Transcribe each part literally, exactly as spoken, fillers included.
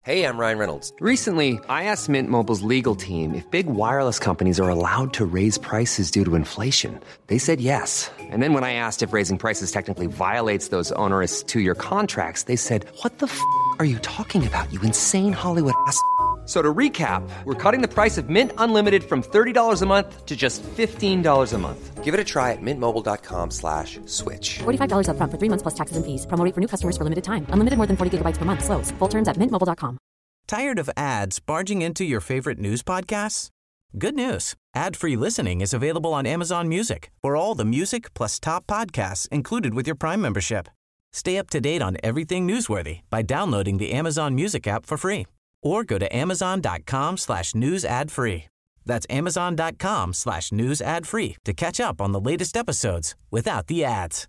Hey, I'm Ryan Reynolds. Recently, I asked Mint Mobile's legal team if big wireless companies are allowed to raise prices due to inflation. They said yes. And then when I asked if raising prices technically violates those onerous two-year contracts, they said, what the f*** are you talking about, you insane Hollywood ass f- So to recap, we're cutting the price of Mint Unlimited from thirty dollars a month to just fifteen dollars a month. Give it a try at mintmobile.com slash switch. forty-five dollars up front for three months plus taxes and fees. Promo rate for new customers for limited time. Unlimited more than forty gigabytes per month. Slows full terms at mint mobile dot com. Tired of ads barging into your favorite news podcasts? Good news. Ad-free listening is available on Amazon Music for all the music plus top podcasts included with your Prime membership. Stay up to date on everything newsworthy by downloading the Amazon Music app for free. Or go to amazon.com slash news ad free. That's amazon.com slash news ad free to catch up on the latest episodes without the ads.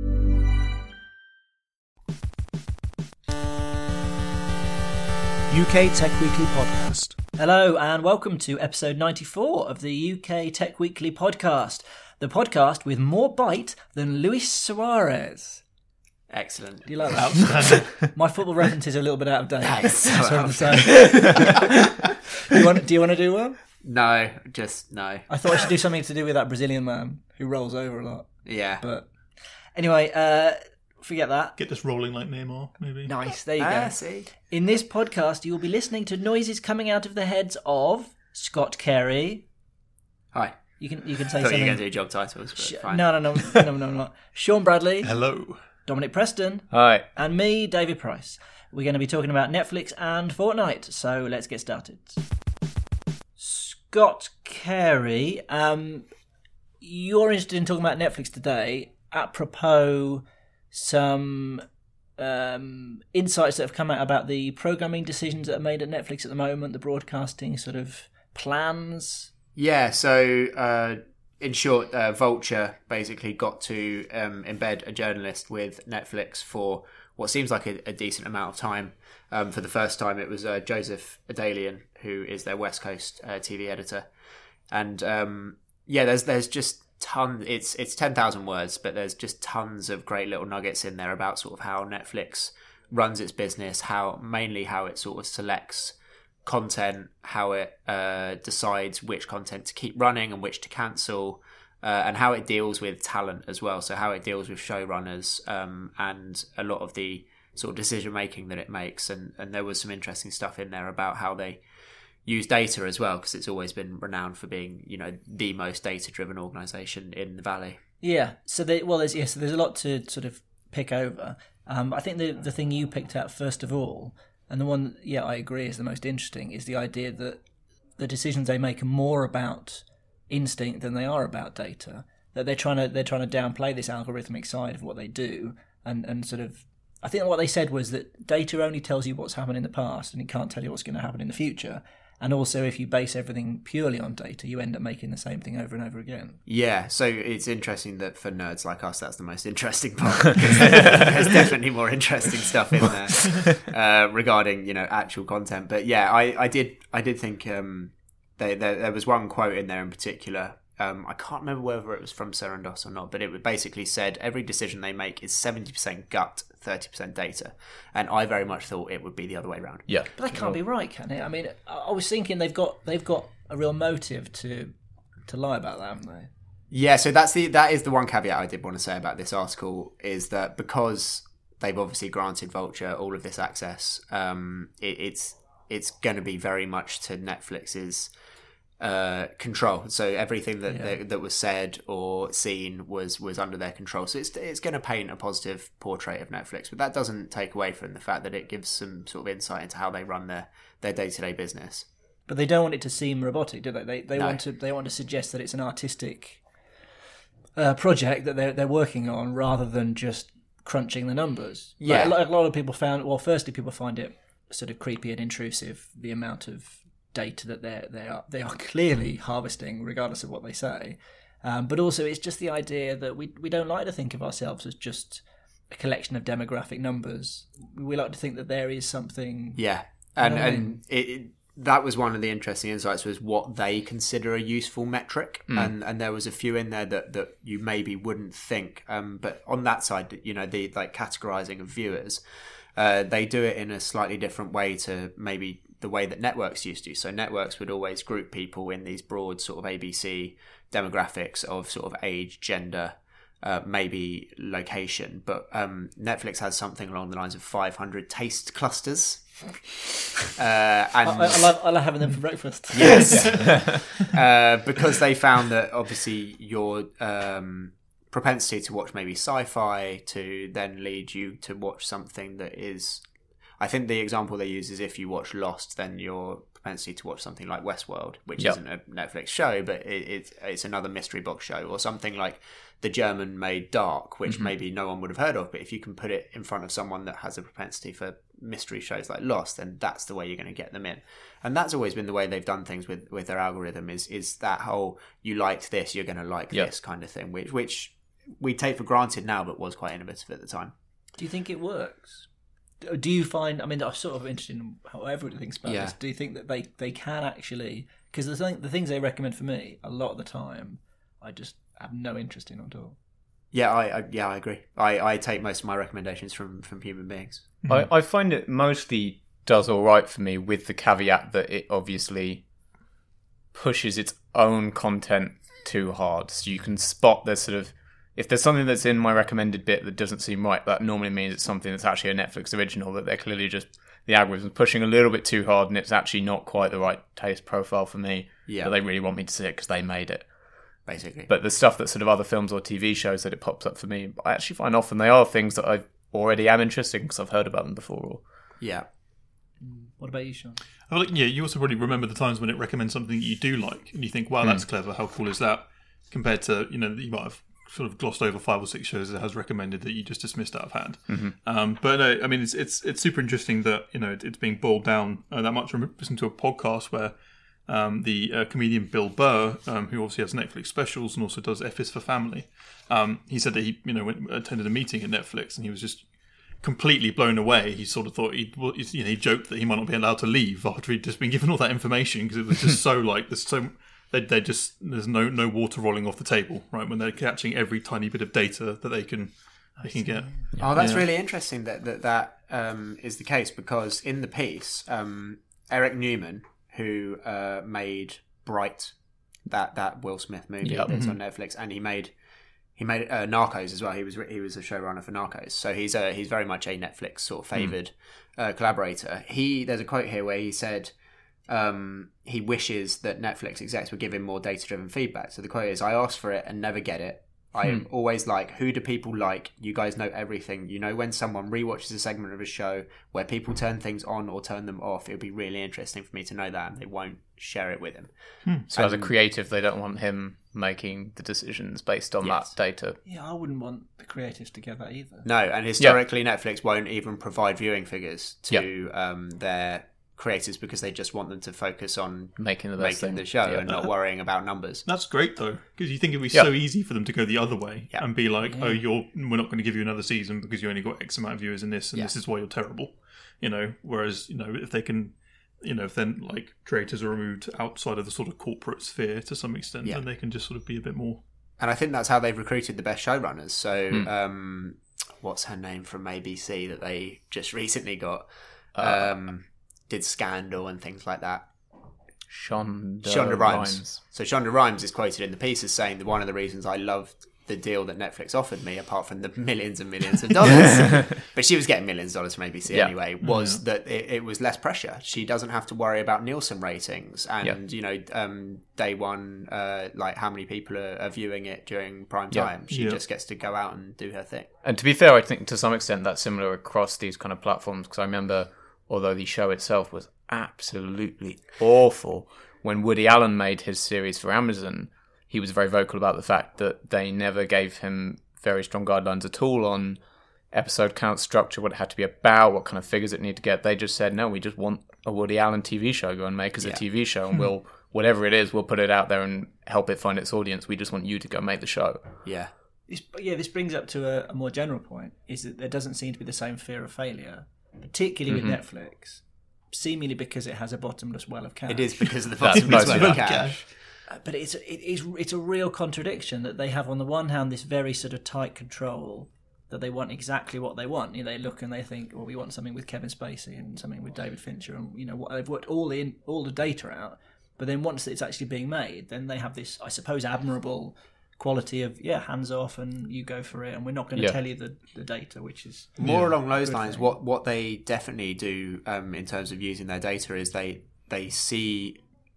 U K Tech Weekly Podcast. Hello and welcome to episode ninety-four of the U K Tech Weekly Podcast, the podcast with more bite than Luis Suarez. Excellent. Do you like that? My football reference is a little bit out of date. Nice. So I'm saying. do, you want, do you want to do one? No, just no. I thought I should do something to do with that Brazilian man who rolls over a lot. Yeah. But anyway, uh, forget that. Get this rolling like Neymar, maybe. Nice, there you Ah, go. see. In this podcast, you will be listening to noises coming out of the heads of Scott Carey. Hi. You can you can I say thought something. you were going to do job titles, but Sh- fine. no, no, no, no, no, no, not. Sean Bradley, Hello. Dominic Preston, Hi. and me, David Price. We're going to be talking about Netflix and Fortnite, so let's get started. Scott Carey, um, you're interested in talking about Netflix today, apropos some um, insights that have come out about the programming decisions that are made at Netflix at the moment, the broadcasting sort of plans. Yeah, so uh, in short, uh, Vulture basically got to um, embed a journalist with Netflix for what seems like a, a decent amount of time. Um, for the first time, it was uh, Joseph Adalian, who is their West Coast uh, T V editor. And um, yeah, there's there's just ton. It's it's ten thousand words, but there's just tons of great little nuggets in there about sort of how Netflix runs its business, how mainly how it sort of selects content, how it uh, decides which content to keep running and which to cancel, uh, and how it deals with talent as well. So how it deals with showrunners um, and a lot of the sort of decision making that it makes. And, and there was some interesting stuff in there about how they use data as well, because it's always been renowned for being, you know, the most data driven organization in the Valley. Yeah. So they, well, there's yeah, so there's a lot to sort of pick over. Um, I think the the thing you picked out first of all, and the one, yeah, I agree, is the most interesting, is the idea that the decisions they make are more about instinct than they are about data. That they're trying to they're trying to downplay this algorithmic side of what they do, and, and sort of, I think what they said was that data only tells you what's happened in the past, and it can't tell you what's going to happen in the future. And also, if you base everything purely on data, you end up making the same thing over and over again. Yeah, so it's interesting that for nerds like us, that's the most interesting part. There's definitely more interesting stuff in there uh, regarding, you know, actual content. But yeah, I, I did I did think um, they, there, there was one quote in there in particular. Um, I can't remember whether it was from Serendos or not, but it basically said every decision they make is seventy percent gut, thirty percent data. And I very much thought it would be the other way around. Yeah. But that can't be right, can it? I mean, I was thinking they've got they've got a real motive to to lie about that, haven't they? Yeah, so that's the that is the one caveat I did want to say about this article, is that because they've obviously granted Vulture all of this access, um, it, it's it's going to be very much to Netflix's uh, control. So everything that Yeah. that, that was said or seen was was under their control. So it's it's going to paint a positive portrait of Netflix, but that doesn't take away from the fact that it gives some sort of insight into how they run their their day to day business. But they don't want it to seem robotic, do they? They they No. want to they want to suggest that it's an artistic uh, project that they're they're working on, rather than just crunching the numbers. Yeah. Like, a lot of people found. Well, firstly, people find it sort of creepy and intrusive, the amount of data that they they are they are clearly harvesting, regardless of what they say. Um, but also, it's just the idea that we we don't like to think of ourselves as just a collection of demographic numbers. We like to think that there is something. Yeah, and You know what I and mean? it, it, that was one of the interesting insights, was what they consider a useful metric, Hmm. and and there was a few in there that, that you maybe wouldn't think. Um, but on that side, you know, the like categorizing of viewers, uh, they do it in a slightly different way to maybe the way that networks used to. So networks would always group people in these broad sort of A B C demographics of sort of age, gender, uh, maybe location. But um, Netflix has something along the lines of five hundred taste clusters. Uh, and I, I, love, I love having them for breakfast. Yes. uh, because they found that obviously your um, propensity to watch maybe sci-fi to then lead you to watch something that is... I think the example they use is if you watch Lost, then your propensity to watch something like Westworld, which yep. isn't a Netflix show, but it, it's it's another mystery box show, or something like the German-made Dark, which mm-hmm. maybe no one would have heard of, but if you can put it in front of someone that has a propensity for mystery shows like Lost, then that's the way you're going to get them in. And that's always been the way they've done things with, with their algorithm, is is that whole, you liked this, you're going to like yep. this kind of thing, which which we take for granted now, but was quite innovative at the time. Do you think it works? Do you find, I mean, I'm sort of interested in how everybody thinks about yeah. this. Do you think that they, they can actually, because the, thing, the things they recommend for me, a lot of the time, I just have no interest in at all. Yeah, I, I yeah I agree. I, I take most of my recommendations from, from human beings. I, I find it mostly does all right for me, with the caveat that it obviously pushes its own content too hard. So you can spot there's sort of, if there's something that's in my recommended bit that doesn't seem right, that normally means it's something that's actually a Netflix original, that they're clearly just, the algorithm's pushing a little bit too hard and it's actually not quite the right taste profile for me. Yeah. But they really want me to see it because they made it. Basically. But the stuff that's sort of other films or T V shows that it pops up for me, I actually find often they are things that I already am interested in because I've heard about them before. Or... Yeah. What about you, Sean? I like, yeah, you also probably remember the times when it recommends something that you do like and you think, wow, that's mm. clever, how cool is that? Compared to, you know, you might have sort of glossed over five or six shows it has recommended that you just dismissed out of hand. Mm-hmm. Um, but no, I mean, it's it's it's super interesting that, you know, it, it's being boiled down uh, that much. I listened to a podcast where um, the uh, comedian Bill Burr, um, who obviously has Netflix specials and also does F is for Family, um, he said that he, you know, went, attended a meeting at Netflix and he was just completely blown away. He sort of thought he, you know, he joked that he might not be allowed to leave after he'd just been given all that information because it was just so like there's so. They they just there's no no water rolling off the table, right? When they're catching every tiny bit of data that they can they can get. Oh, that's yeah. really interesting that that that um, is the case, because in the piece, um, Eric Newman, who uh, made Bright, that that Will Smith movie yep. that's mm-hmm. on Netflix, and he made he made uh, Narcos as well. He was he was a showrunner for Narcos, so he's a he's very much a Netflix sort of favoured mm. uh, collaborator. He there's a quote here where he said. Um, he wishes that Netflix execs would give him more data-driven feedback. So the quote is, I ask for it and never get it. I am hmm. always like, who do people like? You guys know everything. You know when someone rewatches a segment of a show where people turn things on or turn them off, it would be really interesting for me to know that, and they won't share it with him. Hmm. So and, as a creative, they don't want him making the decisions based on yes. that data. Yeah, I wouldn't want the creatives to get that either. No, and historically yeah. Netflix won't even provide viewing figures to yep. um, their... creators because they just want them to focus on making the best making thing. the show yeah. and not worrying about numbers. That's great though, because you think it'd be yeah. so easy for them to go the other way yeah. and be like, yeah. oh, you're we're not going to give you another season because you only got X amount of viewers in this, and yeah. this is why you're terrible. You know, whereas you know if they can, you know, if then like creators are removed outside of the sort of corporate sphere to some extent, yeah. then they can just sort of be a bit more. And I think that's how they've recruited the best showrunners. So, mm. um, what's her name from A B C that they just recently got? Uh, um, did Scandal and things like that. Shonda, Shonda Rhimes. Rhimes. So Shonda Rhimes is quoted in the piece as saying that one of the reasons I loved the deal that Netflix offered me, apart from the millions and millions of dollars, but she was getting millions of dollars from A B C yeah. anyway, was yeah. that it, it was less pressure. She doesn't have to worry about Nielsen ratings and, yeah. you know, um, day one, uh, like how many people are, are viewing it during prime yeah. time. She yeah. just gets to go out and do her thing. And to be fair, I think to some extent that's similar across these kind of platforms, because I remember, although the show itself was absolutely awful, when Woody Allen made his series for Amazon, he was very vocal about the fact that they never gave him very strong guidelines at all on episode count, structure, what it had to be about, what kind of figures it needed to get. They just said, no, we just want a Woody Allen T V show. Go and make us yeah. a T V show, and we'll, whatever it is, we'll put it out there and help it find its audience. We just want you to go make the show. Yeah. This, yeah, this brings up to a, a more general point, is that there doesn't seem to be the same fear of failure, particularly mm-hmm. with Netflix, seemingly because it has a bottomless well of cash. It is because of the That's bottomless most well of of it. cash. Uh, but it's, it is, it's a real contradiction that they have, on the one hand, this very sort of tight control that they want exactly what they want. You know, they look and they think, well, we want something with Kevin Spacey and something with David Fincher, and you know, what they've worked all the all the data out. But then once it's actually being made, then they have this, I suppose, admirable quality of yeah, hands off, and you go for it, and we're not going to Yeah. tell you the, the data, which is More along those good lines, thing. what what they definitely do um, in terms of using their data is they they see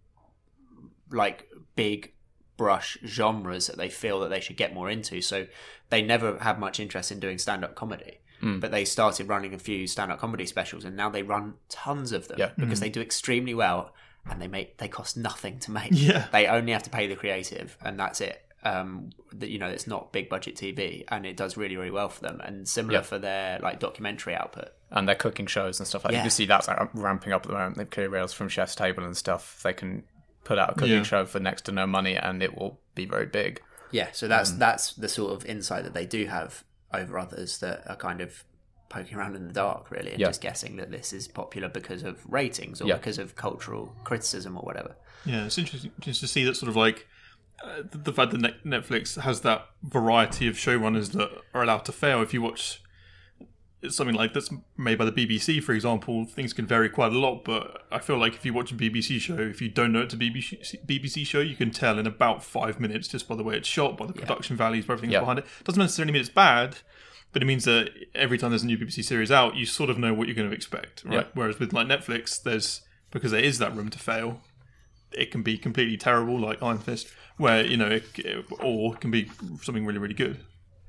like big brush genres that they feel that they should get more into. So they never had much interest in doing stand-up comedy. Mm. But they started running a few stand-up comedy specials, and now they run tons of them Yeah. because they do extremely well, and they make they cost nothing to make. Yeah. They only have to pay the creative, and that's it. Um, that you know, it's not big budget T V, and it does really, really well for them. And similar Yeah. for their like documentary output. And their cooking shows and stuff like that. Yeah. You can see that's like, ramping up at the moment. They've cleared rails from Chef's Table and stuff. They can put out a cooking Yeah. show for next to no money, and it will be very big. Yeah, so that's Um, that's the sort of insight that they do have over others that are kind of poking around in the dark, really, and Yeah. just guessing that this is popular because of ratings or Yeah. because of cultural criticism or whatever. Yeah, it's interesting just to see that sort of like uh, the, the fact that Net- Netflix has that variety of showrunners that are allowed to fail. If you watch something like that's made by the B B C, for example, things can vary quite a lot. But I feel like if you watch a B B C show, if you don't know it's a B B C, B B C show, you can tell in about five minutes just by the way it's shot, by the production values, by everything Yeah. behind it. Doesn't necessarily mean it's bad. But it means that every time there's a new B B C series out, you sort of know what you're going to expect, right? Yeah. Whereas with like Netflix, there's because there is that room to fail, it can be completely terrible, like Iron Fist, where you know, it, it, or it can be something really, really good.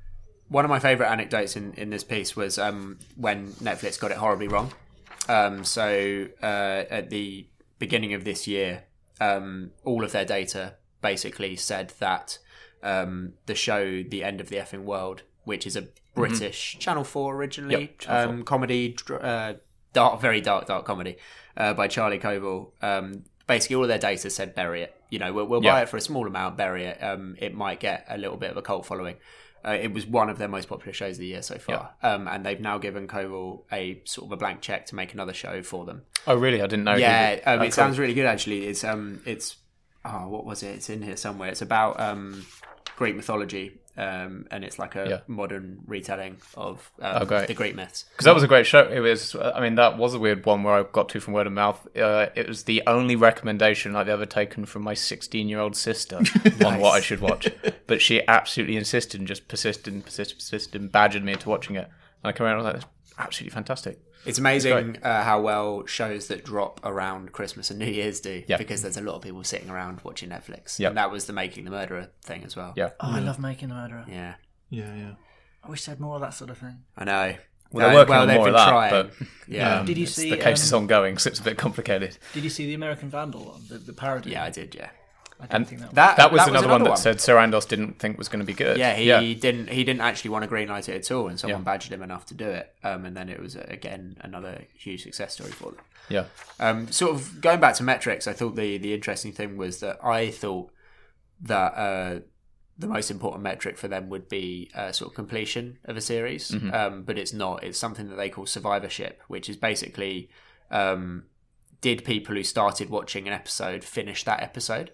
One of my favourite anecdotes in, in this piece was um, when Netflix got it horribly wrong. Um, so uh, at the beginning of this year, um, all of their data basically said that um, the show The End of the Effing World, which is a British mm-hmm. Channel four originally, Yep, Channel um, four. comedy, uh, dark, very dark, dark comedy uh, by Charlie Coble. Um, basically, all of their data said bury it. You know, we'll, we'll Yeah. buy it for a small amount, bury it. Um, it might get a little bit of a cult following. Uh, it was one of their most popular shows of the year so far, um, and they've now given Coble a sort of a blank check to make another show for them. Oh, really? I didn't know. Yeah, he- um, oh, it cool. sounds really good actually. It's um, it's oh, what was it? It's in here somewhere. It's about um, Greek mythology, um, and it's like a Yeah. modern retelling of um, Oh, great. the Greek myths. Because that was a great show. It was, I mean, that was a weird one where I got to from word of mouth. Uh, it was the only recommendation I've ever taken from my sixteen-year-old sister on what I should watch. But she absolutely insisted and just persisted and persisted, persisted and badgered me into watching it. And I came around and I was like, it's absolutely fantastic. It's amazing uh, how well shows that drop around Christmas and New Year's do, Yeah. because there's a lot of people sitting around watching Netflix. Yeah. And that was the Making the Murderer thing as well. Yeah. Oh, I love Making the Murderer. Yeah, Yeah, yeah. I wish they had more of that sort of thing. I know. Well, they're Uh, working well, on they've more of been that, trying. but yeah. um, Did you it's- see, the case um, is ongoing, so it's a bit complicated. Did you see the American Vandal one, the, the parody? Yeah, I did, yeah. I didn't And think that. That, That was that another, another one that said Sarandos didn't think was going to be good. Yeah, he yeah. didn't. He didn't actually want to greenlight it at all, and someone Yeah. badgered him enough to do it. Um, and then it was uh, again another huge success story for them. Yeah. Um, sort of going back to metrics, I thought the the interesting thing was that I thought that uh, the most important metric for them would be uh, sort of completion of a series, Mm-hmm. um, but it's not. It's something that they call survivorship, which is basically um, did people who started watching an episode finish that episode?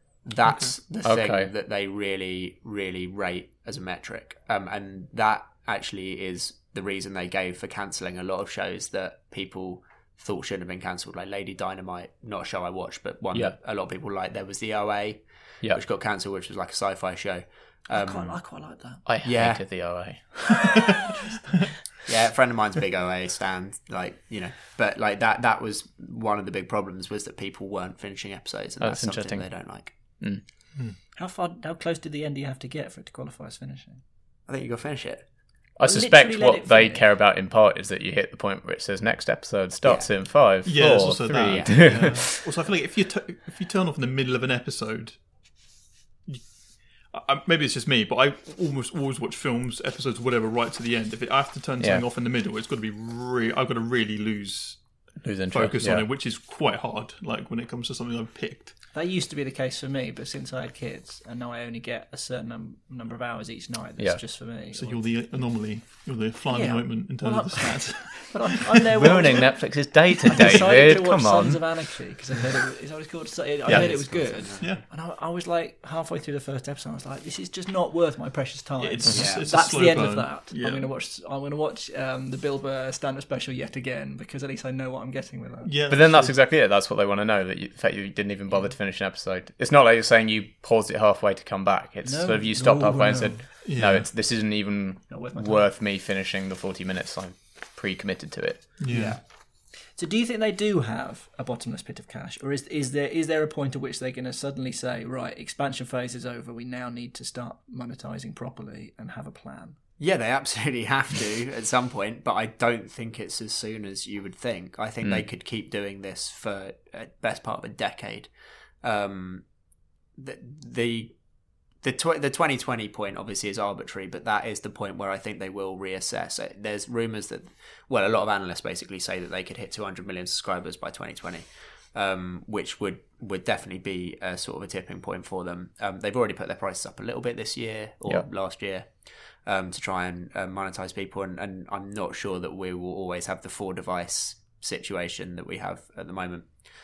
That's the thing Okay. that they really, really rate as a metric. Um, and that actually is the reason they gave for cancelling a lot of shows that people thought shouldn't have been cancelled, like Lady Dynamite, not a show I watched, but one Yeah. that a lot of people liked. There was the O A, Yeah. which got cancelled, which was like a sci-fi show. I, Um, quite, I quite like that. I Yeah. hated the O A. yeah, a friend of mine's a big O A stand, like, you know, but like that that was one of the big problems, was that people weren't finishing episodes, and Oh, that's that's something interesting. they don't like. How far? How close to the end do you have to get for it to qualify as finishing? I think you got to finish it. I suspect literally let what it they finish. care about in part is that you hit the point where it says next episode starts in five, Yeah, it's four, also three. that. Yeah. Also, I feel like if you t- if you turn off in the middle of an episode, you, I, maybe it's just me, but I almost always watch films, episodes, whatever, right to the end. If it, I have to turn Yeah. something off in the middle, it's got to be re- I've got to really lose Lose interest, focus yeah. on it, which is quite hard. Like when it comes to something I've picked. That used to be the case for me, but since I had kids, and now I only get a certain num- number of hours each night, that's Yeah. just for me. So you're the anomaly. You're the fly in the Yeah. ointment in terms Well, of the stats. But I'm, I'm there Ruining Netflix's day to I decided David. to watch Come on. Sons of Anarchy because I heard it was, is that what it's called? I Yeah. heard it was good. Yeah. And I, I was like halfway through the first episode, I was like, "This is just not worth my precious time." It's, Yeah. it's a That's slow the end burn. of that. Yeah. I'm going to watch. I'm going to watch um, the Bill Burr stand-up special yet again because at least I know what I'm getting with that. Yeah, But then that's exactly it. That's what they want to know. That you, the fact you didn't even bother to finish an episode. It's not like you're saying you paused it halfway to come back. It's No. sort of you stopped No, halfway and no. said, Yeah. "No, it's this isn't even Not worth my time." worth me finishing the forty minutes. I'm pre-committed to it." yeah. So, do you think they do have a bottomless pit of cash, or is is there is there a point at which they're going to suddenly say, "Right, expansion phase is over. We now need to start monetizing properly and have a plan"? Yeah, they absolutely have to at some point, but I don't think it's as soon as you would think. I think they could keep doing this for a best part of a decade. Um, the the the, tw- the twenty twenty point obviously is arbitrary, but that is the point where I think they will reassess. There's rumours that, well, a lot of analysts basically say that they could hit two hundred million subscribers by twenty twenty. Um, which would, would definitely be a sort of a tipping point for them. Um, they've already put their prices up a little bit this year or Yeah. last year um, to try and uh, monetize people, and, and I'm not sure that we will always have the four device situation that we have at the moment.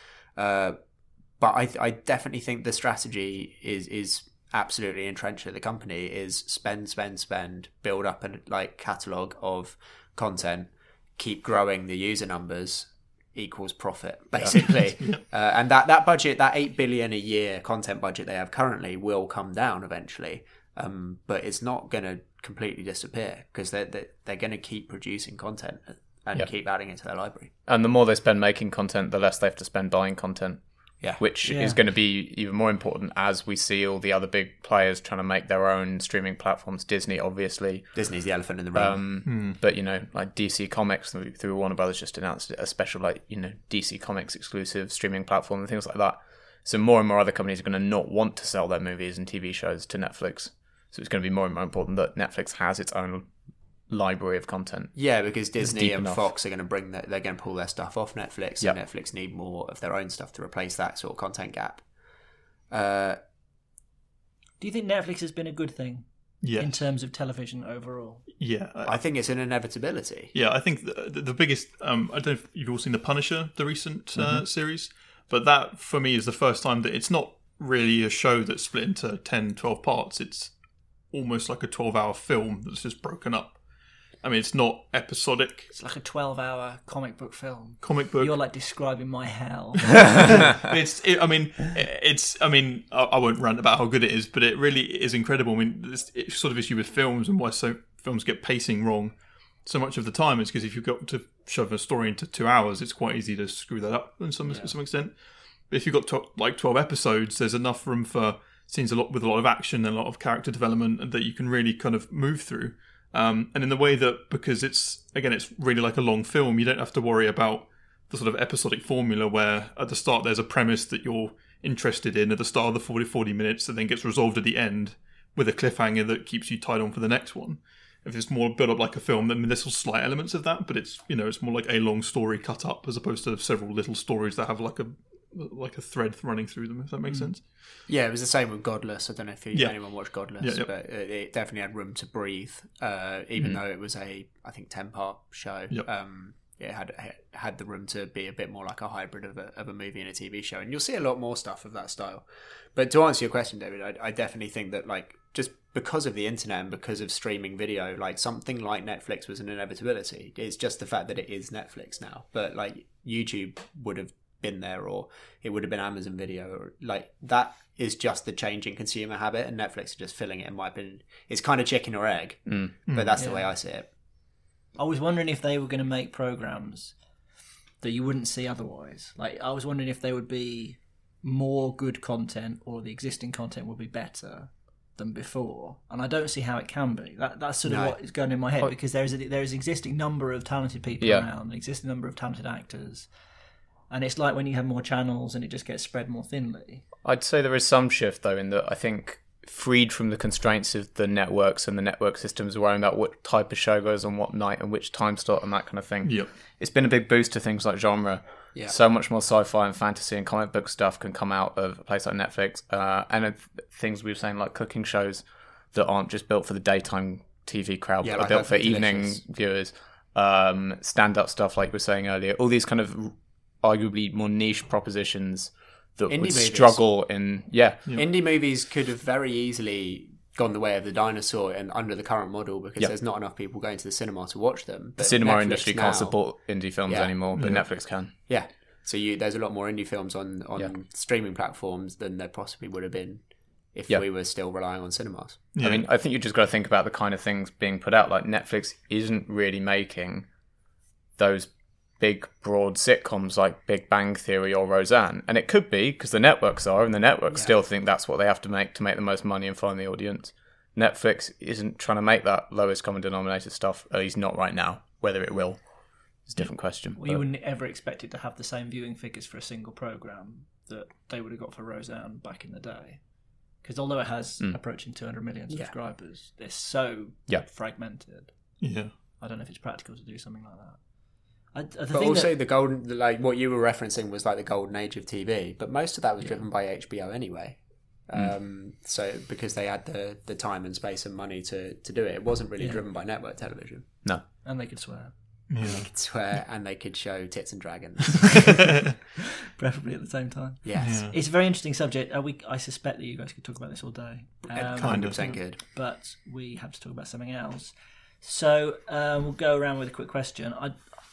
Uh, but I, I definitely think the strategy is is absolutely entrenched at the company: is spend, spend, spend, build up a like catalog of content, keep growing the user numbers. Equals profit, basically. uh, and that, that budget, that eight billion a year content budget they have currently, will come down eventually. Um, but it's not going to completely disappear because they're, they're, they're going to keep producing content and Yep. keep adding it to their library. And the more they spend making content, the less they have to spend buying content. Yeah. Which Yeah. is going to be even more important as we see all the other big players trying to make their own streaming platforms. Disney, obviously. Disney's the elephant in the room. Um, But, you know, like D C Comics through, through Warner Brothers just announced a special, like, you know, D C Comics exclusive streaming platform and things like that. So more and more other companies are going to not want to sell their movies and T V shows to Netflix. So it's going to be more and more important that Netflix has its own library of content. Yeah, because Disney deep and enough. Fox are going to bring that. They're going to pull their stuff off Netflix, Yep. and Netflix need more of their own stuff to replace that sort of content gap. Uh, Do you think Netflix has been a good thing Yeah. in terms of television overall? Yeah. I, I think it's an inevitability. Yeah, I think the, the, the biggest. Um, I don't know if you've all seen The Punisher, the recent uh, series, but that for me is the first time that it's not really a show that's split into ten, twelve parts. It's almost like a twelve-hour film that's just broken up. I mean, it's not episodic. It's like a twelve-hour comic book film. Comic book. You're like describing my hell. It's. It, I mean, it's. I mean, I, I won't rant about how good it is, but it really is incredible. I mean, this it's sort of issue with films and why so films get pacing wrong so much of the time is because if you've got to shove a story into two hours, it's quite easy to screw that up in some to some extent. But if you've got to, like twelve episodes, there's enough room for scenes a lot with a lot of action and a lot of character development that you can really kind of move through. Um, and in the way that, because it's, again, it's really like a long film, you don't have to worry about the sort of episodic formula where at the start there's a premise that you're interested in at the start of the forty, forty minutes and then gets resolved at the end with a cliffhanger that keeps you tied on for the next one. If it's more built up like a film, then there's slight elements of that, but it's, you know, it's more like a long story cut up as opposed to several little stories that have like a like a thread running through them, if that makes sense. Yeah, it was the same with Godless. I don't know if you, Yeah. anyone watched Godless, Yeah, yep. but it, it definitely had room to breathe, uh, even though it was a, I think, ten-part show. Yep. Um, it had it had the room to be a bit more like a hybrid of a, of a movie and a T V show. And you'll see a lot more stuff of that style. But to answer your question, David, I, I definitely think that, like, just because of the internet and because of streaming video, like, something like Netflix was an inevitability. It's just the fact that it is Netflix now. But, like, YouTube would have been there, or it would have been Amazon Video, or like that is just the changing consumer habit, and Netflix are just filling it. In my opinion, it's kind of chicken or egg, Mm. but that's the Yeah. way I see it. I was wondering if they were going to make programs that you wouldn't see otherwise. Like, I was wondering if there would be more good content, or the existing content would be better than before. And I don't see how it can be. That that's sort of No. what is going in my head, Oh. because there is a, there is an existing number of talented people Yeah. around, an existing number of talented actors. And it's like when you have more channels and it just gets spread more thinly. I'd say there is some shift, though, in that I think freed from the constraints of the networks and the network systems worrying about what type of show goes on what night and which time slot and that kind of thing. Yep. It's been a big boost to things like genre. Yeah. So much more sci-fi and fantasy and comic book stuff can come out of a place like Netflix. Uh, and uh, things we were saying, like cooking shows that aren't just built for the daytime T V crowd, Yeah, but like are built for Perfectly evening Delicious. viewers. Um, stand-up stuff, like we were saying earlier. All these kind of arguably more niche propositions that Indie would movies. struggle in... Yeah. Indie movies could have very easily gone the way of the dinosaur and under the current model because Yeah. there's not enough people going to the cinema to watch them. The But cinema Netflix industry now- can't support indie films Yeah. anymore, but Netflix can. Yeah. So you, there's a lot more indie films on, on Yeah. streaming platforms than there possibly would have been if Yeah. we were still relying on cinemas. Yeah. I mean, I think you just got to think about the kind of things being put out. Like Netflix isn't really making those big, broad sitcoms like Big Bang Theory or Roseanne. And it could be because the networks are, and the networks still think that's what they have to make to make the most money and find the audience. Netflix isn't trying to make that lowest common denominator stuff, at least not right now. Whether it will is a different question. Well, you but- wouldn't ever expect it to have the same viewing figures for a single program that they would have got for Roseanne back in the day. Because although it has approaching two hundred million subscribers, they're so Yeah. fragmented. yeah. I don't know if it's practical to do something like that. I, the But thing also that, the golden, like what you were referencing was like the golden age of T V, but most of that was driven by H B O anyway. Um, so because they had the, the time and space and money to, to do it, it wasn't really driven by network television. No. and they could swear, They could swear and they could show tits and dragons. preferably at the same time. Yes, It's a very interesting subject. Uh, we, I suspect that you guys could talk about this all day. Um, one hundred percent good. but we have to talk about something else. So uh, we'll go around with a quick question. I,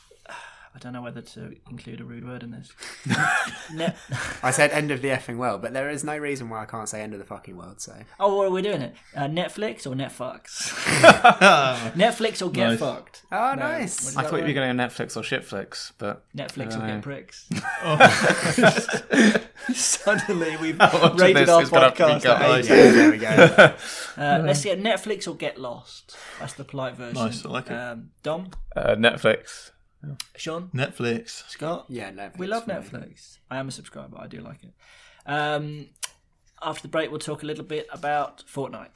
I don't know whether to include a rude word in this. Ne- I said end of the effing world, but there is no reason why I can't say end of the fucking world. So oh, what are we doing it? Uh, Netflix or Netfucks? Netflix or get Nice. fucked? oh, No, nice. what I does thought that you were work? going to Netflix or Shitflix, but Netflix I or don't know. get pricks. Suddenly we've much of rated this our is gonna have to be podcast cut? at eight. Yeah, there we go. Uh, let's get Netflix or get lost. That's the polite version. Nice, I like it. Um, Dom, uh, Netflix. Sean, Netflix. Scott. Yeah, Netflix. We love for me. Netflix. I am a subscriber. I do like it. Um, after the break, we'll talk a little bit about Fortnite.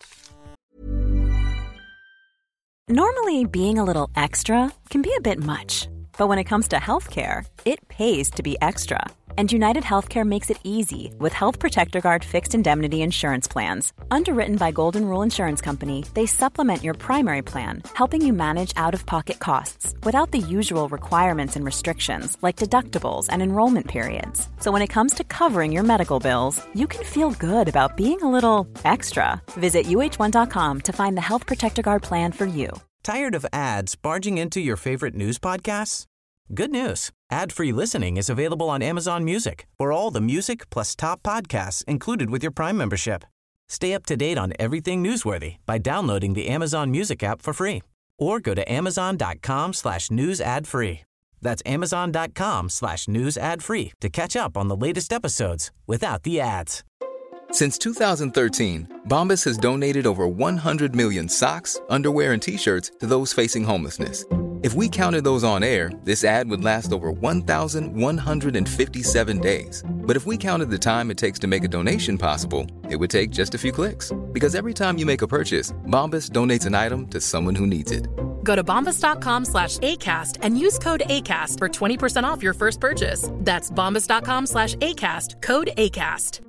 Normally, being a little extra can be a bit much. But when it comes to healthcare, it pays to be extra. And United Healthcare makes it easy with Health Protector Guard fixed indemnity insurance plans. Underwritten by Golden Rule Insurance Company, they supplement your primary plan, helping you manage out-of-pocket costs without the usual requirements and restrictions like deductibles and enrollment periods. So when it comes to covering your medical bills, you can feel good about being a little extra. Visit U H one dot com to find the Health Protector Guard plan for you. Tired of ads barging into your favorite news podcasts? Good news. Ad-free listening is available on Amazon Music for all the music plus top podcasts included with your Prime membership. Stay up to date on everything newsworthy by downloading the Amazon Music app for free or go to amazon.com slash news ad free. That's amazon.com slash news ad free to catch up on the latest episodes without the ads. Since two thousand thirteen, Bombas has donated over one hundred million socks, underwear, and T-shirts to those facing homelessness. If we counted those on air, this ad would last over one thousand one hundred fifty-seven days. But if we counted the time it takes to make a donation possible, it would take just a few clicks. Because every time you make a purchase, Bombas donates an item to someone who needs it. Go to bombas.com slash ACAST and use code ACAST for twenty percent off your first purchase. That's bombas.com slash ACAST, code ACAST.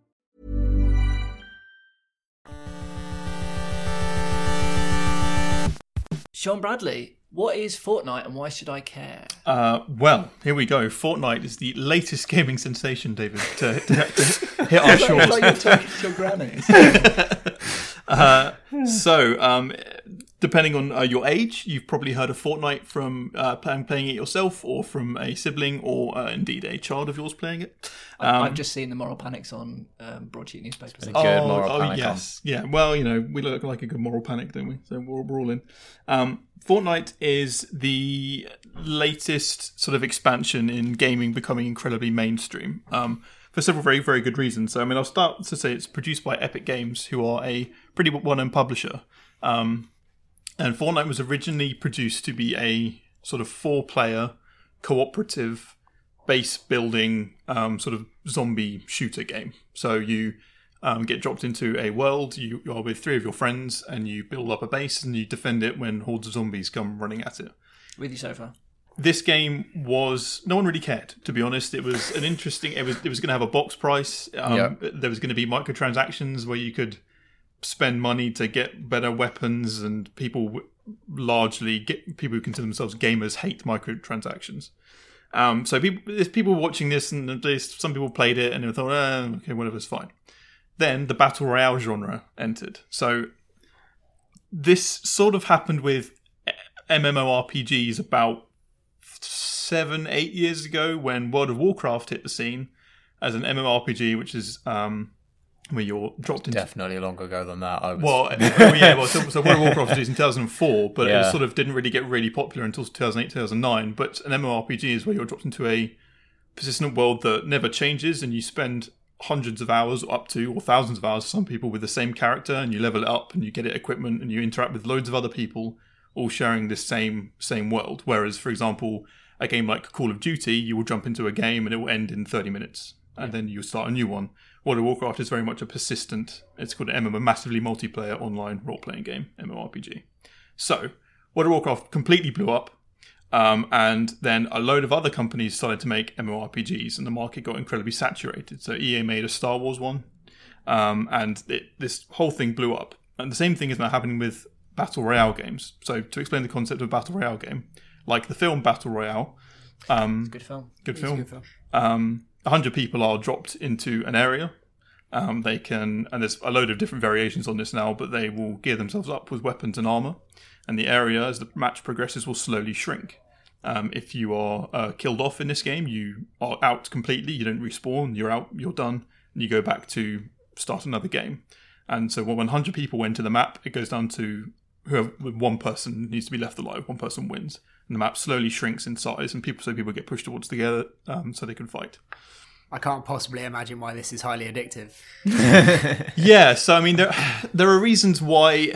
Sean Bradley, what is Fortnite and why should I care? Uh, well, here we go. Fortnite is the latest gaming sensation, David, to, to, to hit our shores. It's like you're talking to your granny. Uh, so, um, depending on uh, your age, you've probably heard of Fortnite from uh, playing, playing it yourself, or from a sibling, or uh, indeed a child of yours playing it. Um, I've just seen the moral panics on um, broadsheet newspapers. a good moral oh, panic yes, yeah. Well, you know, we look like a good moral panic, don't we? So we're, we're all in. Um, Fortnite is the latest sort of expansion in gaming becoming incredibly mainstream. Um, for several very, very good reasons. So, I mean, I'll start to say it's produced by Epic Games, who are a pretty well-known publisher. Um, and Fortnite was originally produced to be a sort of four-player, cooperative, base-building um, sort of zombie shooter game. So you um, get dropped into a world, you are with three of your friends, and you build up a base, and you defend it when hordes of zombies come running at it. With you so far? this game was no one really cared, to be honest. It was an interesting. It was it was going to have a box price. Um, Yeah. There was going to be microtransactions where you could spend money to get better weapons, and people w- largely get people who consider themselves gamers hate microtransactions. Um, so people, there's people watching this, and there's, some people played it and they thought, eh, okay, whatever's fine. Then the battle royale genre entered. So this sort of happened with MMORPGs about seven, eight years ago when World of Warcraft hit the scene as an MMORPG, which is um, where you're dropped into... Definitely longer ago than that. I was... Well, well, yeah, well, so, so World of Warcraft was released in two thousand four, but Yeah. it sort of didn't really get really popular until two thousand eight, two thousand nine. But an MMORPG is where you're dropped into a persistent world that never changes, and you spend hundreds of hours, up to, or thousands of hours for some people, with the same character, and you level it up, and you get it equipment, and you interact with loads of other people, all sharing this same same world. Whereas, for example, a game like Call of Duty, you will jump into a game and it will end in thirty minutes, and then you start a new one. World of Warcraft is very much a persistent, it's called an M M O, massively multiplayer online role-playing game, MMORPG. So, World of Warcraft completely blew up, um, and then a load of other companies started to make MMORPGs, and the market got incredibly saturated. So E A made a Star Wars one, um, and it, this whole thing blew up. And the same thing is now happening with Battle Royale games. So, to explain the concept of a Battle Royale game, like the film Battle Royale, um, Good film. Good It's film. a good film. Um, one hundred people are dropped into an area. Um, they can, and there's a load of different variations on this now, but they will gear themselves up with weapons and armor. And the area, as the match progresses, will slowly shrink. Um, if you are uh, killed off in this game, you are out completely. You don't respawn. You're out. You're done. And you go back to start another game. And so when one hundred people enter the map, it goes down to whoever, one person needs to be left alive. One person wins. And the map slowly shrinks in size, and people so people get pushed towards together um, so they can fight. I can't possibly imagine why this is highly addictive. Yeah, so I mean, there there are reasons why.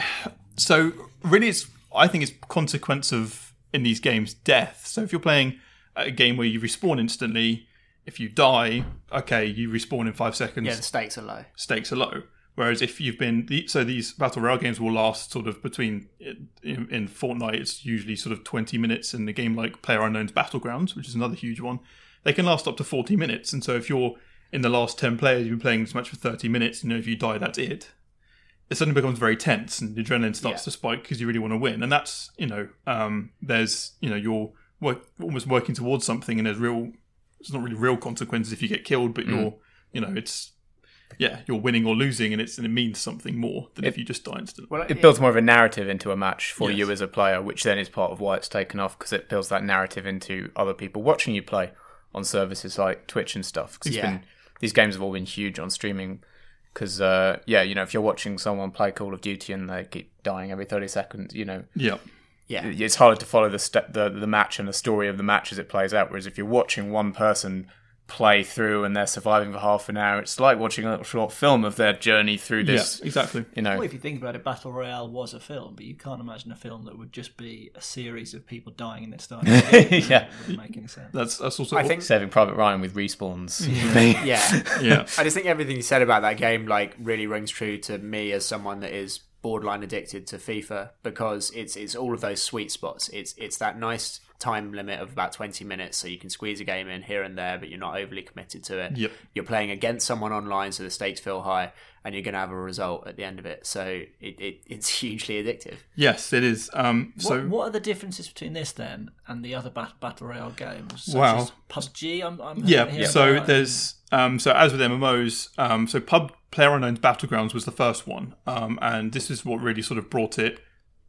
So really, it's I think it's consequence of in these games death. So if you're playing a game where you respawn instantly, if you die, okay, you respawn in five seconds. Yeah, the stakes are low. Stakes are low. Whereas if you've been so these battle royale games will last sort of between in, in Fortnite, it's usually sort of twenty minutes. In the game like PlayerUnknown's Battlegrounds, which is another huge one, they can last up to forty minutes. And so if you're in the last ten players, you've been playing this match for thirty minutes, you know, if you die, that's it. It suddenly becomes very tense, and the adrenaline starts Yeah. to spike because you really want to win. And that's, you know, um, there's, you know, you're work, almost working towards something, and there's real, it's not really real consequences if you get killed, but you're, you know, it's, yeah, you're winning or losing, and it's and it means something more than It- if you just die instantly. Well, It builds more of a narrative into a match for Yes. you as a player, which then is part of why it's taken off, because it builds that narrative into other people watching you play on services like Twitch and stuff. 'Cause it's Yeah. been, these games have all been huge on streaming. Because, uh, yeah, you know, if you're watching someone play Call of Duty and they keep dying every thirty seconds, you know, Yeah. yeah. it's harder to follow the, st- the the match and the story of the match as it plays out. Whereas if you're watching one person play through and they're surviving for half an hour, it's like watching a little short film of their journey through this. Yeah, exactly. You know, Well, if you think about it, Battle Royale was a film, but you can't imagine a film that would just be a series of people dying and then starting. again. Yeah. It wouldn't make any sense. That's that's also I think Saving Private Ryan with respawns. yeah. yeah. I just think everything you said about that game like really rings true to me as someone that is borderline addicted to FIFA, because it's it's all of those sweet spots. It's it's that nice time limit of about twenty minutes, so you can squeeze a game in here and there, but you're not overly committed to it. Yep. You're playing against someone online, so the stakes feel high, and you're going to have a result at the end of it. So it, it it's hugely addictive. Yes, it is. Um, so what, what are the differences between this then and the other bat- battle royale games? Such Wow. as P U B G. I'm, I'm yeah, hearing so about. there's um, so as with M M Os, um, so Pub PlayerUnknown's Battlegrounds was the first one, um, and this is what really sort of brought it.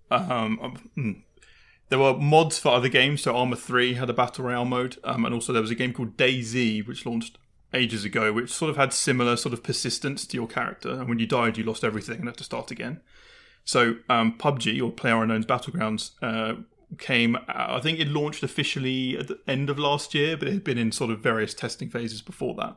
Um, um, there were mods for other games, so Arma three had a battle royale mode, um, and also there was a game called DayZ which launched ages ago, which sort of had similar sort of persistence to your character, and when you died, you lost everything and had to start again. So um, P U B G, or PlayerUnknown's Battlegrounds, uh, came. I think it launched officially at the end of last year, but it had been in sort of various testing phases before that.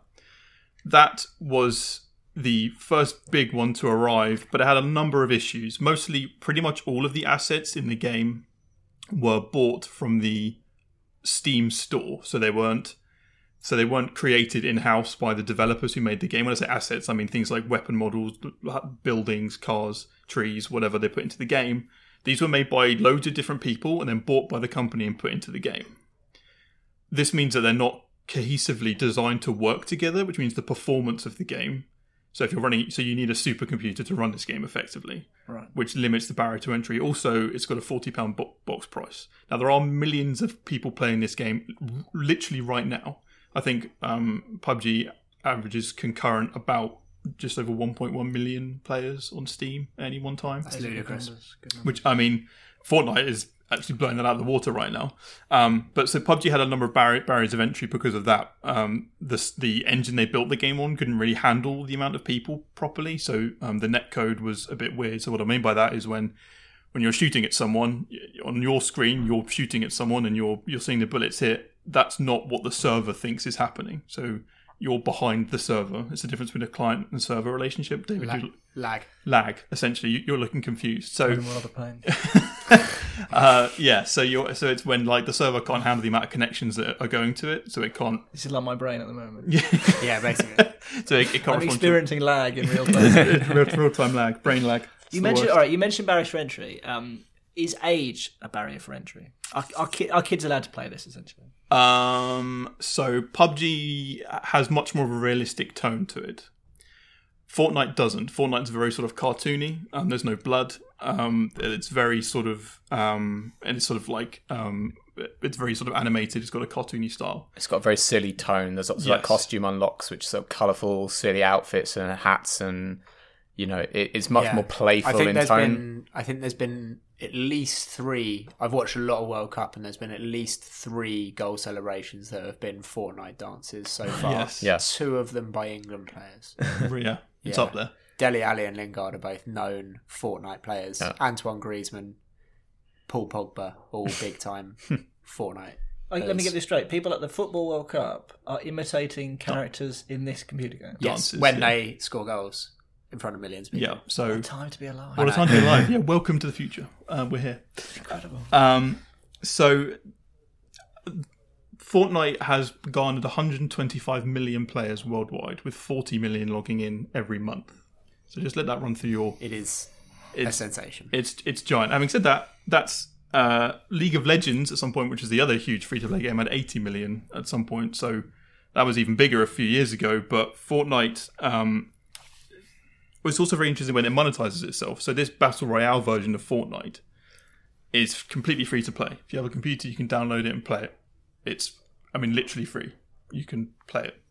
That was the first big one to arrive, but it had a number of issues. Mostly, pretty much all of the assets in the game were bought from the Steam store, so they weren't. So they weren't created in-house by the developers who made the game. When I say assets, I mean things like weapon models, buildings, cars, trees, whatever they put into the game. These were made by loads of different people and then bought by the company and put into the game. this means that they're not cohesively designed to work together, which means the performance of the game. So if you're running, so you need a supercomputer to run this game effectively, right? Which limits the barrier to entry. Also, it's got a forty pound bo- box price. Now, there are millions of people playing this game literally right now. I think um, P U B G averages concurrent about just over one point one million players on Steam at any one time. That's ludicrous. Which, I mean, Fortnite is actually blowing that out of the water right now. Um, but so P U B G had a number of barri- barriers of entry because of that. Um, the, the engine they built the game on couldn't really handle the amount of people properly. So um, the netcode was a bit weird. So what I mean by that is when when you're shooting at someone, on your screen, you're shooting at someone and you're you're seeing the bullets hit. That's not what the server thinks is happening. So you're behind the server. It's the difference between a client and server relationship. David, lag. you, lag. Lag, essentially. You're looking confused. So playing. uh, yeah, so you're so it's when like the server can't handle the amount of connections that are going to it, so it can't. This is like my brain at the moment. Yeah, basically. So it, it can't. I'm experiencing to... lag in real time. real, real time lag, brain lag. You mentioned all right. You mentioned barriers for entry. Um, is age a barrier for entry? Are, are, ki- are kids allowed to play this essentially? Um, so P U B G has much more of a realistic tone to it. Fortnite doesn't. Fortnite's very sort of cartoony. Um, there's no blood. Um, it's very sort of, um, and it's sort of like, um, it's very sort of animated. It's got a cartoony style. It's got a very silly tone. There's lots of Yes. like costume unlocks, which are sort of colourful, silly outfits and hats, and you know, it, it's much Yeah. more playful I think in there's tone. Been, I think there's been at least three. I've watched a lot of World Cup, and there's been at least three goal celebrations that have been Fortnite dances so far. Yes. Yeah. Two of them by England players. Yeah, it's Yeah. up there. Dele Alli and Lingard are both known Fortnite players. Yeah. Antoine Griezmann, Paul Pogba, all big time Fortnite. Like, let me get this straight. People at the Football World Cup are imitating characters in this computer game. Yes, Dances, when yeah. they score goals in front of millions of people. Yeah, so Time to be alive. what a time to be alive. Yeah, welcome to the future. Uh, we're here. Incredible. Um, so Fortnite has garnered one hundred twenty-five million players worldwide, with forty million logging in every month. So just let that run through your. It is It's, a sensation. It's it's giant. Having said that, that's uh, League of Legends at some point, which is the other huge free-to-play game, had eighty million at some point. So that was even bigger a few years ago. But Fortnite, um, it's also very interesting when it monetizes itself. So this Battle Royale version of Fortnite is completely free to play. If you have a computer, you can download it and play it. It's, I mean, literally free. You can play it.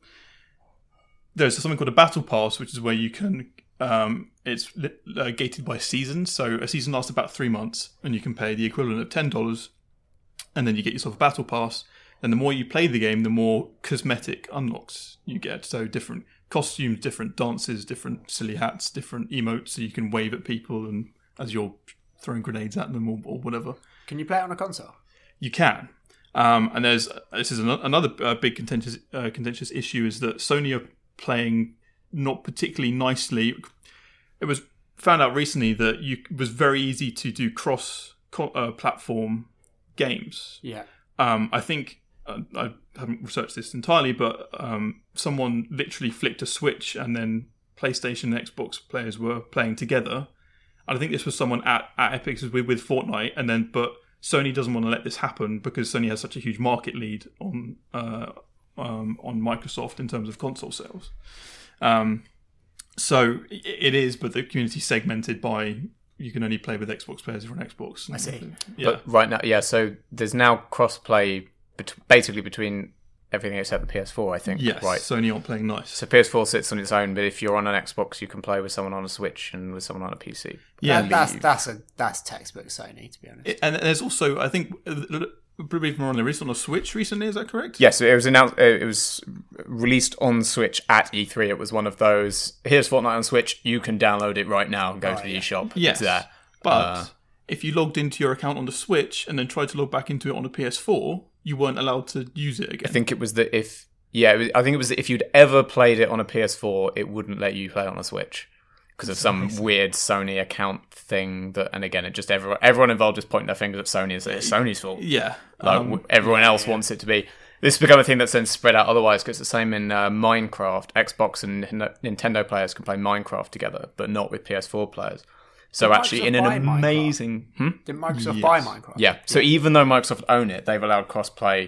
There's something called a Battle Pass, which is where you can... Um, it's uh, gated by seasons, so a season lasts about three months, and you can pay the equivalent of ten dollars, and then you get yourself a battle pass. And the more you play the game, the more cosmetic unlocks you get. So different costumes, different dances, different silly hats, different emotes, so you can wave at people and as you're throwing grenades at them or, or whatever. Can you play it on a console? You can. Um, and there's this is an, another uh, big contentious uh, contentious issue is that Sony are playing not particularly nicely. It was found out recently that you it was very easy to do cross uh, platform games. Yeah. Um, I think uh, I haven't researched this entirely, but um, someone literally flicked a switch, and then PlayStation and Xbox players were playing together. And I think this was someone at, at Epic with with Fortnite, and then but Sony doesn't want to let this happen because Sony has such a huge market lead on uh, um, on Microsoft in terms of console sales. Um, so it is, but the community's segmented by you can only play with Xbox players if you're on Xbox. I see. Yeah. But right now, yeah, so there's now cross-play bet- basically between everything except the P S four, I think. Yes, right. Sony aren't playing nice. So P S four sits on its own, but if you're on an Xbox, you can play with someone on a Switch and with someone on a P C. Yeah, That- that's that's a that's textbook Sony, to be honest. It- and there's also, I think, uh, probably more on the release on a Switch recently. Is that correct? Yes, it was announced. Uh, it was released on Switch at E three. It was one of those. Here's Fortnite on Switch. You can download it right now and go Oh, to the yeah. eShop. Yes, It's there. but Uh, if you logged into your account on the Switch and then tried to log back into it on a P S four, you weren't allowed to use it again. I think it was that if yeah, it was, I think it was that if you'd ever played it on a P S four, it wouldn't let you play it on a Switch because of some weird Sony account thing. That and again, it just everyone everyone involved just pointing their fingers at Sony and saying it's Sony's fault. Yeah, Like um, w everyone else wants it to be. This has become a thing that's then spread out otherwise because it's the same in uh, Minecraft. Xbox and N- Nintendo players can play Minecraft together, but not with P S four players. So Did actually, Microsoft in an buy Minecraft? amazing, hmm? Did Microsoft Yes. buy Minecraft? yeah. So even though Microsoft own it, they've allowed cross-play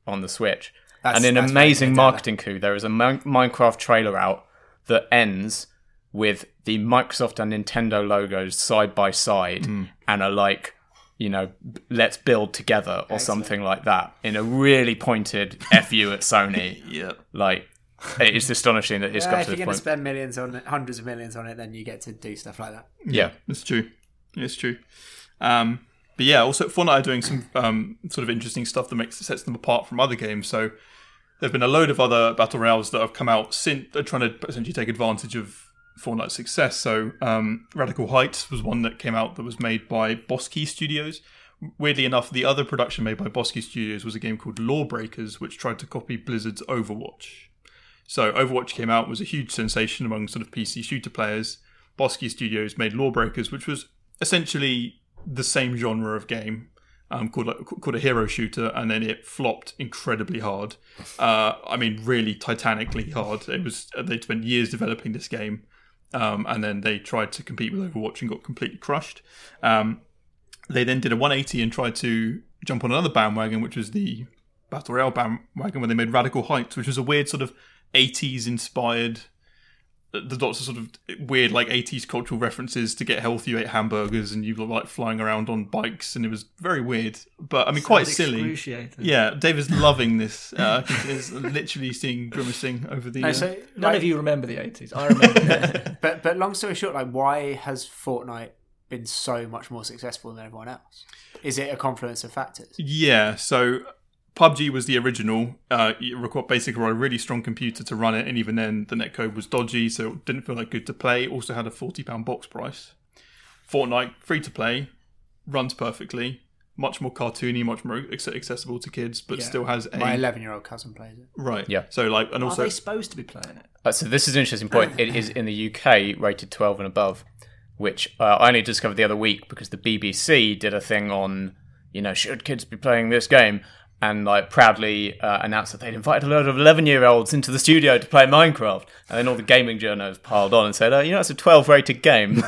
on the Switch. That's- and in an that's amazing very good, marketing coup, there is a Min- Minecraft trailer out that ends with the Microsoft and Nintendo logos side by side Mm. and are like, you know, let's build together or something like that in a really pointed F you at Sony. Yeah. Like, it's astonishing that it's Yeah, got if to you're this going to point. spend millions on it, hundreds of millions on it, then you get to do stuff like that. Yeah. It's true. It's true. Um, but yeah, also Fortnite are doing some um, sort of interesting stuff that makes sets them apart from other games. So there've been a load of other battle royales that have come out since they're trying to essentially take advantage of Fortnite's success. So um, Radical Heights was one that came out that was made by Boss Key Studios. Weirdly enough, the other production made by Boss Key Studios was a game called Lawbreakers, which tried to copy Blizzard's Overwatch. So Overwatch came out, was a huge sensation among sort of P C shooter players. Boss Key Studios made Lawbreakers, which was essentially the same genre of game, um, called like, called a hero shooter, and then it flopped incredibly hard. Uh, I mean, really titanically hard. It was they spent years developing this game, um, and then they tried to compete with Overwatch and got completely crushed. Um, they then did a one eighty and tried to jump on another bandwagon, which was the Battle Royale bandwagon, where they made Radical Heights, which was a weird sort of eighties inspired. There's lots of sort of weird like eighties cultural references. To get health, you ate hamburgers and you were like flying around on bikes, and it was very weird. But I mean, quite silly. Excruciating. Yeah, David's loving this. Uh, he's literally seeing grimacing over the. No, uh, so, None like- of you remember the eighties. I remember. But but long story short, like, why has Fortnite been so much more successful than everyone else? Is it a confluence of factors? Yeah, so P U B G was the original. Uh, you required basically a really strong computer to run it, and even then the netcode was dodgy, so it didn't feel like good to play. It also had a forty pound box price. Fortnite, free to play, runs perfectly, much more cartoony, much more ac- accessible to kids, but Yeah. still has a... My eleven-year-old cousin plays it. Right, Yeah. So like, and also... Are they supposed to be playing it? Uh, so this is an interesting point. It is in the U K rated twelve and above, which uh, I only discovered the other week because the B B C did a thing on, you know, should kids be playing this game? And like proudly uh, announced that they'd invited a load of eleven-year-olds into the studio to play Minecraft. And then all the gaming journals piled on and said, oh, you know, it's a twelve-rated game.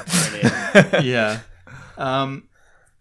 yeah. Um,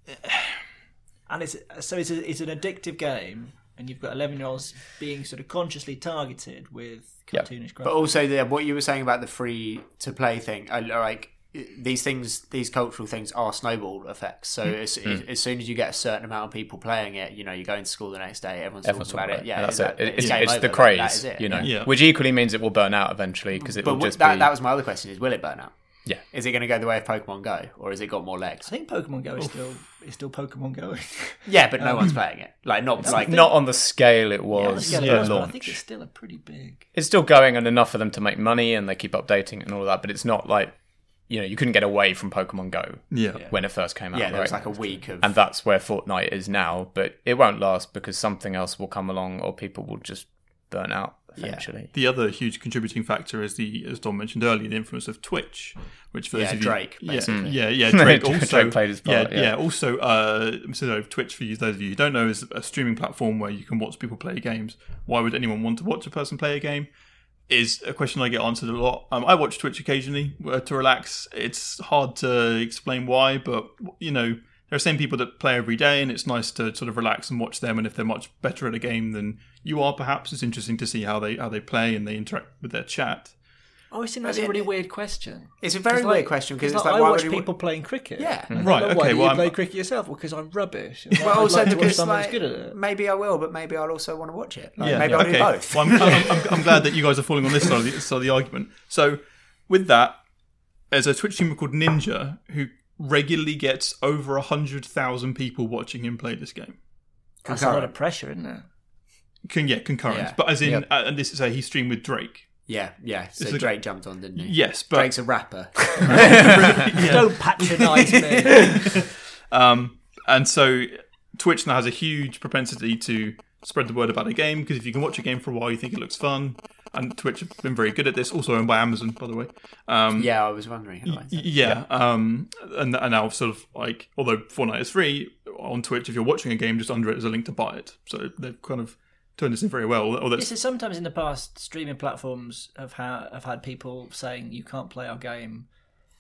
And it's so it's a, it's an addictive game, and you've got eleven-year-olds being sort of consciously targeted with cartoonish graphics. But also, the, what you were saying about the free-to-play thing, uh, like these things, these cultural things are snowball effects. So Mm. as, Mm. as soon as you get a certain amount of people playing it, you know, you go into school the next day, everyone's, Everyone's talking about it. Yeah, And that's that- it. It's, game it's over, the like, craze, that is it. you know, Yeah. which equally means it will burn out eventually because it But will w- just that, be. that was my other question: is will it burn out? Yeah. Is it going to go the way of Pokemon Go, or has it got more legs? I think Pokemon Go is still is still Pokemon going. Yeah, but no Um, one's playing it. Like not It's like not on the scale it Yeah, was scale at it was, but I launch. think it's still a pretty big. It's still going and enough for them to make money, and they keep updating it and all of that. But it's not like, you know, you couldn't get away from Pokemon Go Yeah. when it first came out. yeah, there was right? like a week of And that's where Fortnite is now, but it won't last because something else will come along or people will just burn out eventually. The other huge contributing factor is the, as Dom mentioned earlier, the influence of Twitch, which for Yeah, those of Drake, you, basically. yeah, yeah, yeah, Drake also Drake played his part, yeah, yeah. Also, uh, so Twitch for you, those of you who don't know, is a streaming platform where you can watch people play games. Why would anyone want to watch a person play a game? Is a question I get answered a lot. Um, I watch Twitch occasionally uh, to relax. It's hard to explain why, but you know, there are the same people that play every day, and it's nice to sort of relax and watch them. And if they're much better at a game than you are, perhaps it's interesting to see how they how they play and they interact with their chat. Oh, I think that's a really weird question. It's a very like- weird question because it's like, like, I why watch would you people playing cricket. Yeah. And Right, they're like, Why okay, do well, you I'm- play cricket yourself? Well, because I'm rubbish. And Well, I'd also like to watch because someone who's like, good at it. maybe I will, but maybe I'll also want to watch it. Like, Yeah, maybe I'll okay. do both. Well, I'm, I'm, I'm, I'm glad that you guys are falling on this side of the, side of the argument. So, with that, there's a Twitch streamer called Ninja who regularly gets over a hundred thousand people watching him play this game. That's a lot of pressure, isn't it? Can yeah, concurrent. Yeah. But as in, Yep. uh, and this is a he streamed with Drake. Yeah, yeah. So It's a- Drake jumped on, didn't he? Yes, but Drake's a rapper. Don't patronise me. Um, and so Twitch now has a huge propensity to spread the word about a game, because if you can watch a game for a while, you think it looks fun. And Twitch have been very good at this, also owned by Amazon, by the way. Um, Yeah, I was wondering. How y- yeah, um, and, and now sort of like, although Fortnite is free, on Twitch, if you're watching a game, just under it is a link to buy it. So they've kind of turned this in very well. Although This is sometimes in the past, streaming platforms have, ha- have had people saying you can't play our game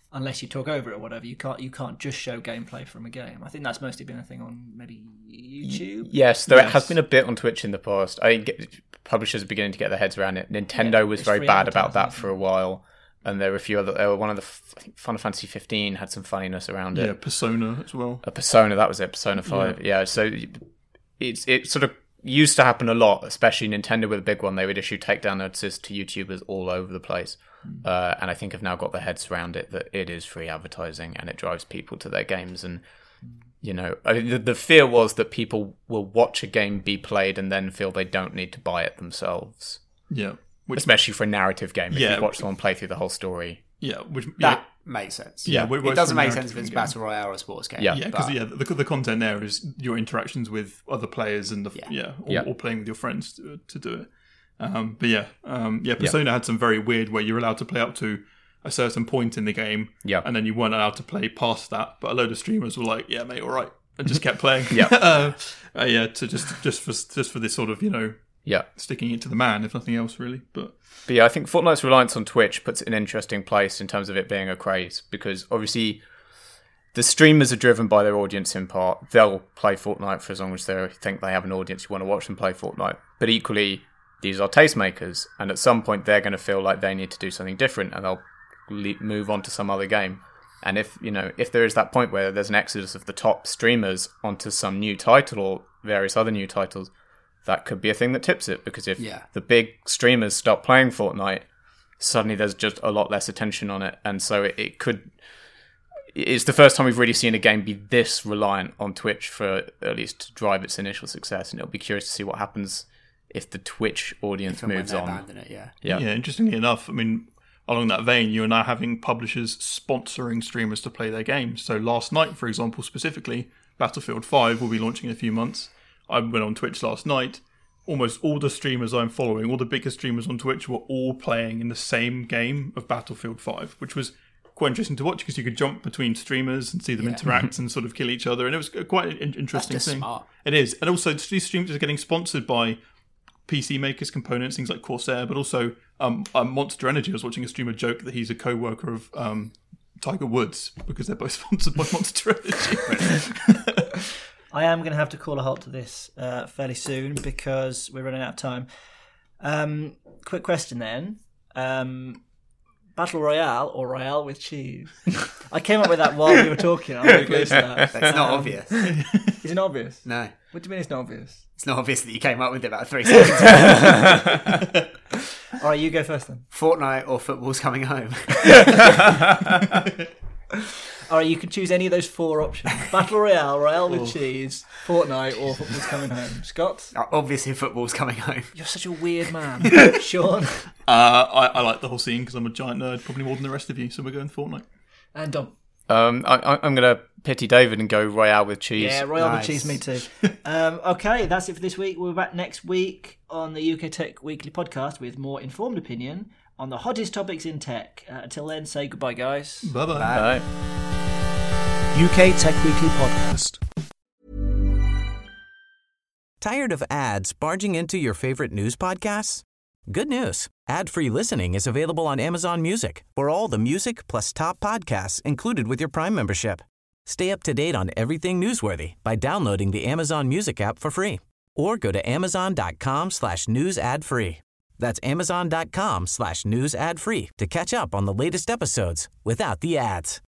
unless you talk over it or whatever. You can't you can't just show gameplay from a game. I think that's mostly been a thing on maybe YouTube. Yes, though yes. it has been a bit on Twitch in the past. I think publishers are beginning to get their heads around it. Nintendo Yeah, was it's very free bad about that advertising, for a while, and there were a few other. There were one of the I think Final Fantasy fifteen had some funniness around it. Yeah, Persona as well. A Persona, that was it. Persona five. Yeah, yeah so it's it sort of used to happen a lot, especially Nintendo with a big one. They would issue takedown notices to YouTubers all over the place. Mm. Uh, and I think have now got their heads around it that it is free advertising and it drives people to their games. And, you know, I mean, the, the fear was that people will watch a game be played and then feel they don't need to buy it themselves. Yeah. Which, especially for a narrative game. If yeah, you watch someone play through the whole story. Yeah, which that yeah. makes sense. Yeah, it doesn't make sense if it's Battle Royale or a sports game. Yeah, yeah, because yeah, the, the content there is your interactions with other players and the yeah, yeah, or, yeah. or playing with your friends to, to do it. Um, but yeah, um, yeah, Persona yeah. had some very weird where you're allowed to play up to a certain point in the game, yeah, and then you weren't allowed to play past that. But a load of streamers were like, "Yeah, mate, all right," and just kept playing. yeah, uh, uh, yeah, to just just for just for this sort of you know, yeah, sticking it to the man, if nothing else, really. But but yeah, I think Fortnite's reliance on Twitch puts it in an interesting place in terms of it being a craze because obviously the streamers are driven by their audience in part. They'll play Fortnite for as long as they think they have an audience who want to watch them play Fortnite. But equally, these are tastemakers, and at some point they're going to feel like they need to do something different, and they'll le- move on to some other game. And if you know, if there is that point where there's an exodus of the top streamers onto some new title or various other new titles, that could be a thing that tips it. Because if yeah. the big streamers stop playing Fortnite, suddenly there's just a lot less attention on it, and so it, it could. It's the first time we've really seen a game be this reliant on Twitch for at least to drive its initial success, and it'll be curious to see what happens if the Twitch audience moves on. It, yeah. yeah, yeah. Interestingly enough, I mean, along that vein, you are now having publishers sponsoring streamers to play their games. So last night, for example, specifically, Battlefield five will be launching in a few months. I went on Twitch last night. Almost all the streamers I'm following, all the biggest streamers on Twitch, were all playing in the same game of Battlefield five, which was quite interesting to watch because you could jump between streamers and see them yeah. interact and sort of kill each other, and it was quite an interesting That's just thing. Smart. It is, and also these streams are getting sponsored by P C makers, components, things like Corsair, but also um, um, Monster Energy. I was watching a streamer joke that he's a co-worker of um, Tiger Woods because they're both sponsored by Monster Energy. I am going to have to call a halt to this uh, fairly soon because we're running out of time. Um, quick question then. Um, Battle Royale or Royale with cheese? I came up with that while we were talking. I'm really close to that. It's not um, obvious. Is it not obvious? No. What do you mean it's not obvious? It's not obvious that you came up with it about three seconds ago. All right, you go first then. Fortnite or football's coming home? All right, you can choose any of those four options. Battle Royale, Royale with cheese, Fortnite, or football's coming home. Scott? Obviously football's coming home. You're such a weird man. Sean? Uh, I, I like the whole scene because I'm a giant nerd, probably more than the rest of you, so we're going Fortnite. And Dom? Um, I, I'm going to pity David and go Royale with cheese. Yeah, Royale nice. with cheese, me too. um, okay, that's it for this week. We'll be back next week on the U K Tech Weekly podcast with more informed opinion on the hottest topics in tech. Uh, until then, say goodbye, guys. Bye-bye. Bye. U K Tech Weekly podcast. Tired of ads barging into your favorite news podcasts? Good news. Ad-free listening is available on Amazon Music for all the music plus top podcasts included with your Prime membership. Stay up to date on everything newsworthy by downloading the Amazon Music app for free or go to amazon.com slash news ad free. That's amazon.com slash news ad free to catch up on the latest episodes without the ads.